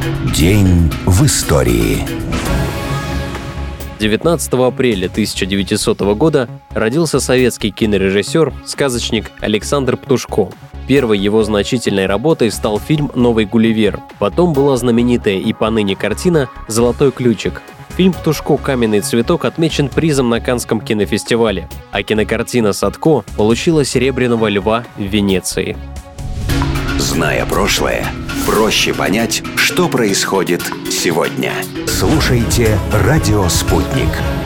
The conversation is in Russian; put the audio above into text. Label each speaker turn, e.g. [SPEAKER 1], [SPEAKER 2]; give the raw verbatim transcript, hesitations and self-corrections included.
[SPEAKER 1] День в истории.
[SPEAKER 2] девятнадцатого апреля тысяча девятисотого года родился советский кинорежиссер, сказочник Александр Птушко. Первой его значительной работой стал фильм «Новый Гулливер». Потом была знаменитая и поныне картина «Золотой ключик». Фильм «Птушко. Каменный цветок» отмечен призом на Каннском кинофестивале, а кинокартина «Садко» получила «Серебряного льва» в Венеции.
[SPEAKER 1] Зная прошлое, проще понять, что происходит сегодня. Слушайте «Радио Спутник».